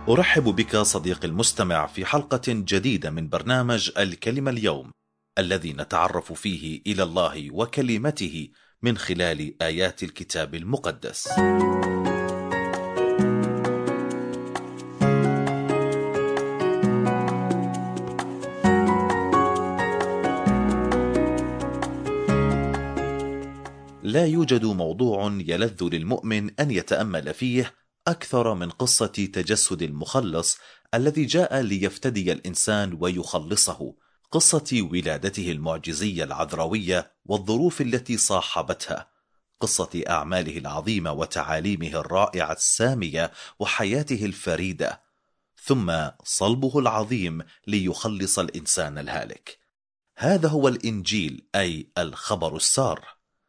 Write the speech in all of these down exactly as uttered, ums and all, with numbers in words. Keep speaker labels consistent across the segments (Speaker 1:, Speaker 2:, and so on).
Speaker 1: أرحب بك صديقي المستمع في حلقة جديدة من برنامج الكلمة اليوم، الذي نتعرف فيه إلى الله وكلمته من خلال آيات الكتاب المقدس. لا يوجد موضوع يلذ للمؤمن أن يتأمل فيه أكثر من قصة تجسد المخلص الذي جاء ليفتدي الإنسان ويخلصه، قصة ولادته المعجزية العذراوية والظروف التي صاحبتها، قصة أعماله العظيمة وتعاليمه الرائعة السامية وحياته الفريدة، ثم صلبه العظيم ليخلص الإنسان الهالك. هذا هو الإنجيل، أي الخبر السار.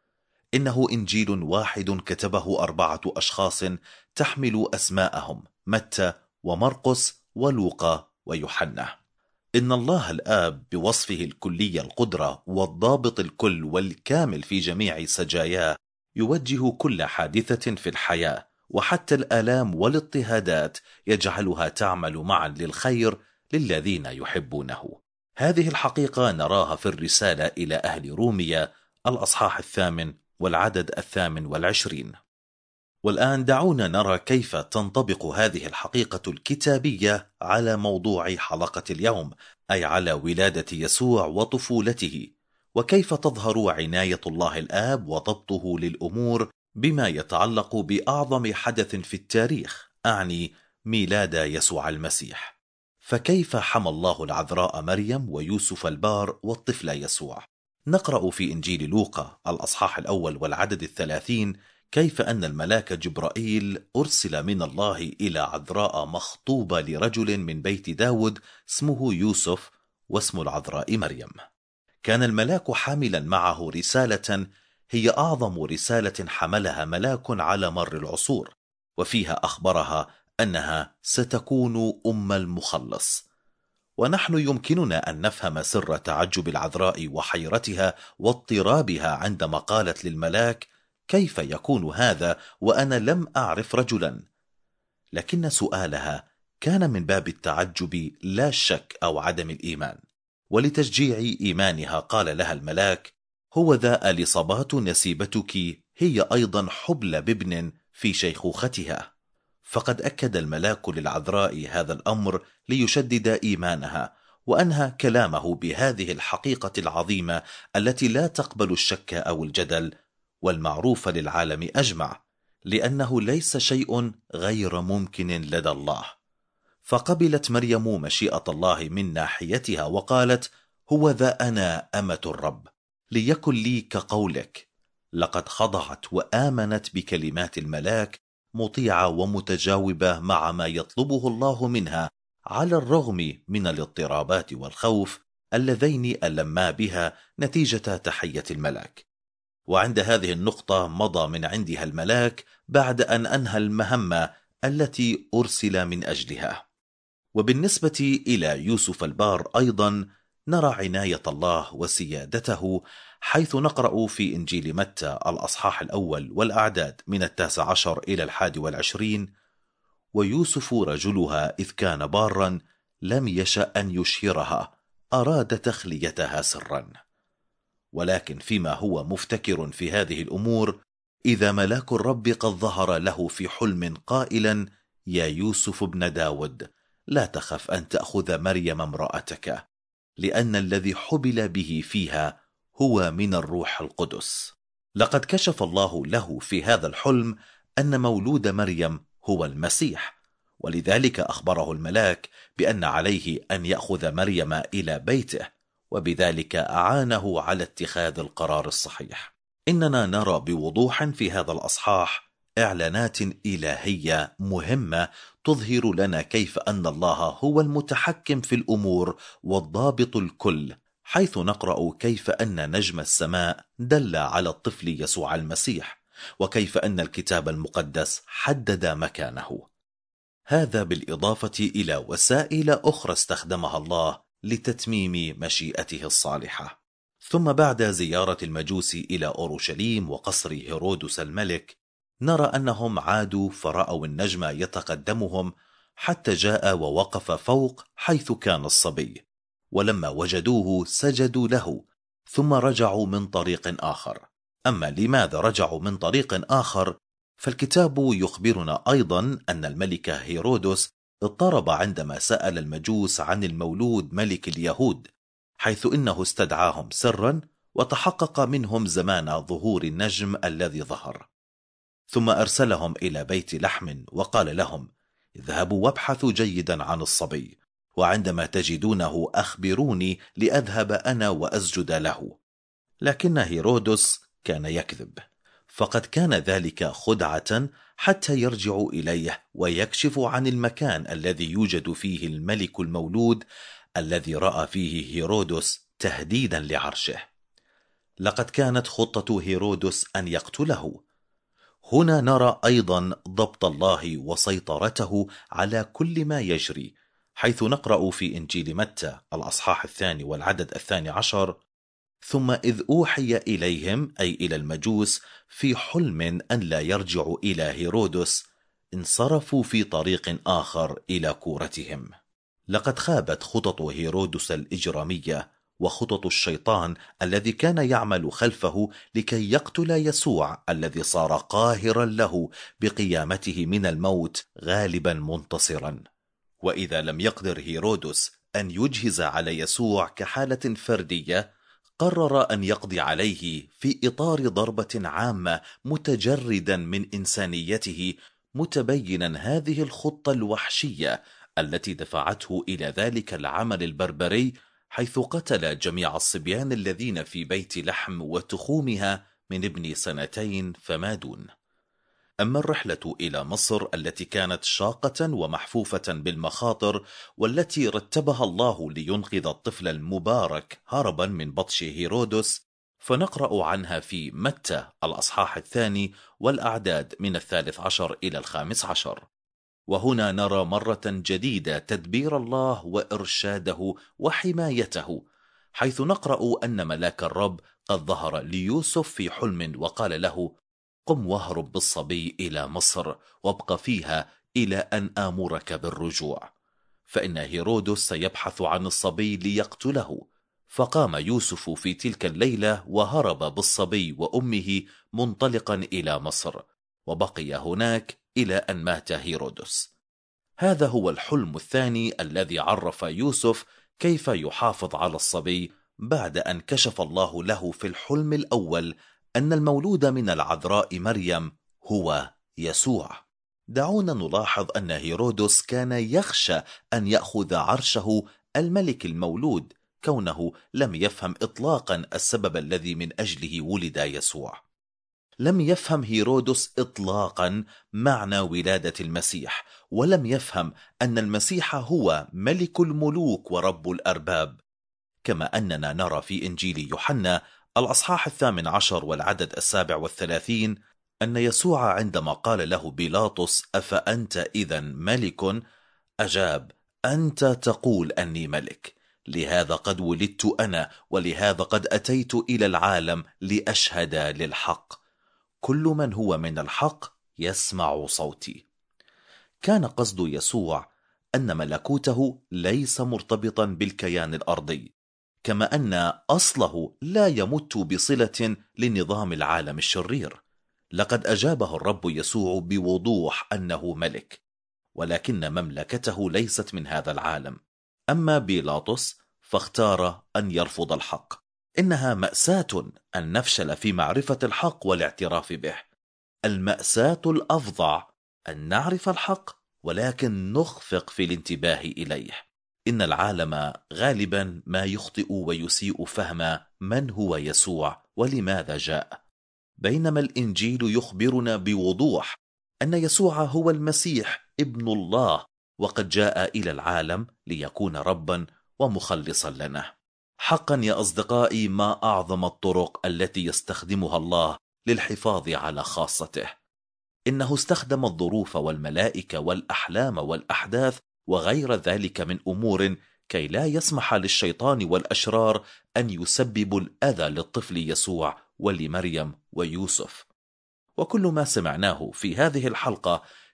Speaker 1: إنه إنجيل واحد كتبه أربعة أشخاص تحمل أسماءهم متى ومرقس ولوقا ويوحنا. إن الله الآب بوصفه الكلي القدرة والضابط الكل والكامل في جميع سجاياه يوجه كل حادثة في الحياة وحتى الآلام والاضطهادات يجعلها تعمل معا للخير للذين يحبونه. هذه الحقيقة نراها في الرسالة إلى أهل روميا الأصحاح الثامن والعدد الثامن والعشرين. والآن دعونا نرى كيف تنطبق هذه الحقيقة الكتابية على موضوع حلقة اليوم، أي على ولادة يسوع وطفولته، وكيف تظهر عناية الله الآب وضبطه للأمور بما يتعلق بأعظم حدث في التاريخ، أعني ميلاد يسوع المسيح. فكيف حمى الله العذراء مريم ويوسف البار والطفل يسوع؟ نقرأ في إنجيل لوقا الأصحاح الأول والعدد الثلاثين كيف أن الملاك جبرائيل أرسل من الله إلى عذراء مخطوبة لرجل من بيت داود اسمه يوسف واسم العذراء مريم. كان الملاك حاملا معه رسالة هي أعظم رسالة حملها ملاك على مر العصور، وفيها أخبرها أنها ستكون أم المخلص. ونحن يمكننا أن نفهم سر تعجب العذراء وحيرتها واضطرابها عندما قالت للملاك: كيف يكون هذا وأنا لم أعرف رجلا؟ لكن سؤالها كان من باب التعجب لا الشك أو عدم الإيمان. ولتشجيع إيمانها قال لها الملاك: هو ذا إليصابات نسيبتك هي أيضا حبلى بابن في شيخوختها. فقد أكد الملاك للعذراء هذا الأمر ليشدد إيمانها، وأنهى كلامه بهذه الحقيقة العظيمة التي لا تقبل الشك أو الجدل، والمعروف للعالم أجمع، لأنه ليس شيء غير ممكن لدى الله. فقبلت مريم مشيئة الله من ناحيتها وقالت: هو ذا أنا أمة الرب، ليكن لي كقولك. لقد خضعت وآمنت بكلمات الملاك، مطيعة ومتجاوبة مع ما يطلبه الله منها، على الرغم من الاضطرابات والخوف اللذين ألما بها نتيجة تحية الملاك. وعند هذه النقطة مضى من عندها الملاك بعد أن أنهى المهمة التي أرسل من أجلها. وبالنسبة إلى يوسف البار أيضا نرى عناية الله وسيادته، حيث نقرأ في إنجيل متى الأصحاح الأول والأعداد من التاسع عشر إلى الحادي والعشرين: ويوسف رجلها إذ كان بارا لم يشأ أن يشهرها، أراد تخليتها سرا. ولكن فيما هو مفتكر في هذه الأمور، إذا ملاك الرب قد ظهر له في حلم قائلا: يا يوسف ابن داود، لا تخف أن تأخذ مريم امرأتك، لأن الذي حبل به فيها هو من الروح القدس. لقد كشف الله له في هذا الحلم أن مولود مريم هو المسيح، ولذلك أخبره الملاك بأن عليه أن يأخذ مريم إلى بيته، وبذلك أعانه على اتخاذ القرار الصحيح. إننا نرى بوضوح في هذا الأصحاح إعلانات إلهية مهمة تظهر لنا كيف أن الله هو المتحكم في الأمور والضابط الكل، حيث نقرأ كيف أن نجم السماء دل على الطفل يسوع المسيح، وكيف أن الكتاب المقدس حدد مكانه. هذا بالإضافة إلى وسائل أخرى استخدمها الله لتتميم مشيئته الصالحة. ثم بعد زيارة المجوس إلى أورشليم وقصر هيرودس الملك، نرى أنهم عادوا فرأوا النجم يتقدمهم، حتى جاء ووقف فوق حيث كان الصبي، ولما وجدوه سجدوا له، ثم رجعوا من طريق آخر. أما لماذا رجعوا من طريق آخر؟ فالكتاب يخبرنا أيضا أن الملك هيرودس اضطرب عندما سأل المجوس عن المولود ملك اليهود، حيث إنه استدعاهم سرا وتحقق منهم زمان ظهور النجم الذي ظهر، ثم أرسلهم إلى بيت لحم وقال لهم: اذهبوا وابحثوا جيدا عن الصبي، وعندما تجدونه أخبروني لأذهب أنا وأسجد له. لكن هيرودس كان يكذب، فقد كان ذلك خدعة حتى يرجعوا إليه ويكشفوا عن المكان الذي يوجد فيه الملك المولود الذي رأى فيه هيرودس تهديدا لعرشه. لقد كانت خطة هيرودس أن يقتله. هنا نرى أيضا ضبط الله وسيطرته على كل ما يجري، حيث نقرأ في إنجيل متى الأصحاح الثاني والعدد الثاني عشر: ثم إذ أوحي إليهم، أي إلى المجوس، في حلم أن لا يرجعوا إلى هيرودس، انصرفوا في طريق آخر إلى كورتهم. لقد خابت خطط هيرودس الإجرامية وخطط الشيطان الذي كان يعمل خلفه لكي يقتل يسوع الذي صار قاهرا له بقيامته من الموت غالبا منتصرا. وإذا لم يقدر هيرودس أن يجهز على يسوع كحالة فردية، قرر أن يقضي عليه في إطار ضربة عامة متجردا من إنسانيته، متبينا هذه الخطة الوحشية التي دفعته إلى ذلك العمل البربري، حيث قتل جميع الصبيان الذين في بيت لحم وتخومها من ابن سنتين فما دون. أما الرحلة إلى مصر التي كانت شاقة ومحفوفة بالمخاطر، والتي رتبها الله لينقذ الطفل المبارك هربا من بطش هيرودس، فنقرأ عنها في متى الأصحاح الثاني والأعداد من الثالث عشر إلى الخامس عشر. وهنا نرى مرة جديدة تدبير الله وإرشاده وحمايته، حيث نقرأ أن ملاك الرب قد ظهر ليوسف في حلم وقال له: قم واهرب بالصبي إلى مصر وابق فيها إلى أن آمرك بالرجوع، فإن هيرودس سيبحث عن الصبي ليقتله. فقام يوسف في تلك الليلة وهرب بالصبي وأمه منطلقا إلى مصر، وبقي هناك إلى أن مات هيرودس. هذا هو الحلم الثاني الذي عرف يوسف كيف يحافظ على الصبي، بعد أن كشف الله له في الحلم الأول أن المولود من العذراء مريم هو يسوع. دعونا نلاحظ أن هيرودس كان يخشى أن يأخذ عرشه الملك المولود، كونه لم يفهم إطلاقا السبب الذي من أجله ولد يسوع. لم يفهم هيرودس إطلاقا معنى ولادة المسيح، ولم يفهم أن المسيح هو ملك الملوك ورب الأرباب، كما أننا نرى في إنجيل يوحنا الأصحاح الثامن عشر والعدد السابع والثلاثين أن يسوع عندما قال له بيلاطس: أفأنت إذن ملك؟ أجاب: أنت تقول أني ملك، لهذا قد ولدت أنا، ولهذا قد أتيت إلى العالم لأشهد للحق. كل من هو من الحق يسمع صوتي. كان قصد يسوع أن ملكوته ليس مرتبطا بالكيان الأرضي، كما أن أصله لا يمت بصلة لنظام العالم الشرير. لقد أجابه الرب يسوع بوضوح أنه ملك، ولكن مملكته ليست من هذا العالم. أما بيلاطس فاختار أن يرفض الحق. إنها مأساة أن نفشل في معرفة الحق والاعتراف به. المأساة الأفظع أن نعرف الحق ولكن نخفق في الانتباه إليه. إن العالم غالبا ما يخطئ ويسيء فهم من هو يسوع ولماذا جاء، بينما الإنجيل يخبرنا بوضوح أن يسوع هو المسيح ابن الله، وقد جاء إلى العالم ليكون ربا ومخلصا لنا. حقا يا أصدقائي، ما أعظم الطرق التي يستخدمها الله للحفاظ على خاصته. إنه استخدم الظروف والملائكة والأحلام والأحداث وغير ذلك من أمور كي لا يسمح للشيطان والأشرار أن يسببوا الأذى للطفل يسوع ولمريم ويوسف. وكل ما سمعناه في هذه الحلقة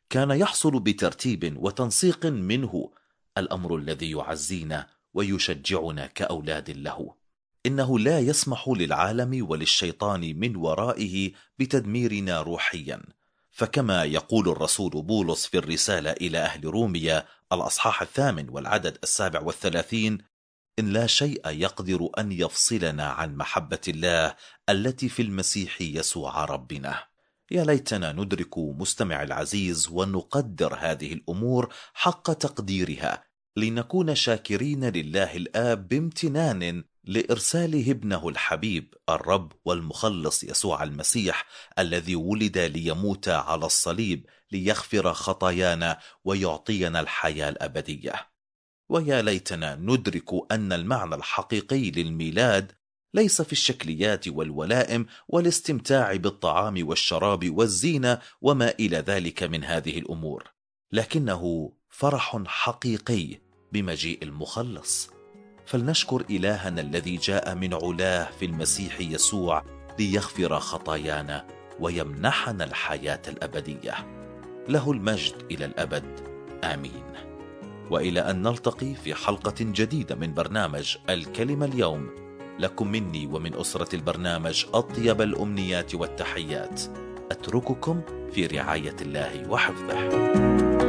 Speaker 1: كان يحصل بترتيب وتنسيق منه، الأمر الذي يعزينا ويشجعنا كأولاد له. إنه لا يسمح للعالم وللشيطان من ورائه بتدميرنا روحيا، فكما يقول الرسول بولس في الرسالة إلى أهل روميا الأصحاح الثامن والعدد السابع والثلاثين: إن لا شيء يقدر أن يفصلنا عن محبة الله التي في المسيح يسوع ربنا. يا ليتنا ندرك مستمع العزيز ونقدر هذه الأمور حق تقديرها، لنكون شاكرين لله الآب بامتنان لإرساله ابنه الحبيب الرب والمخلص يسوع المسيح، الذي ولد ليموت على الصليب ليغفر خطايانا ويعطينا الحياة الأبدية. ويا ليتنا ندرك أن المعنى الحقيقي للميلاد ليس في الشكليات والولائم والاستمتاع بالطعام والشراب والزينة وما إلى ذلك من هذه الأمور، لكنه فرح حقيقي بمجيء المخلص. فلنشكر إلهنا الذي جاء من علاه في المسيح يسوع ليغفر خطايانا ويمنحنا الحياة الأبدية. له المجد إلى الأبد، آمين. وإلى أن نلتقي في حلقة جديدة من برنامج الكلمة اليوم، لكم مني ومن أسرة البرنامج أطيب الأمنيات والتحيات. أترككم في رعاية الله وحفظه.